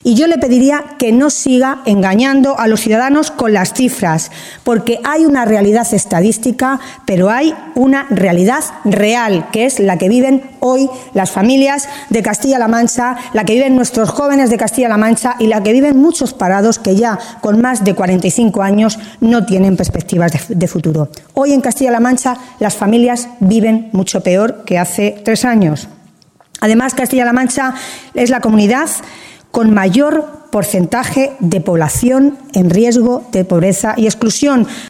Y yo le pediría que no siga engañando a los ciudadanos con las cifras, porque hay una realidad estadística, pero hay una realidad real, que es la que viven hoy las familias de Castilla-La Mancha, la que viven nuestros jóvenes de Castilla-La Mancha y la que viven muchos parados que ya con más de 45 años no tienen perspectivas de futuro. Hoy en Castilla-La Mancha las familias viven mucho peor que hace 3 años. Además, Castilla-La Mancha es la comunidad con mayor porcentaje de población en riesgo de pobreza y exclusión.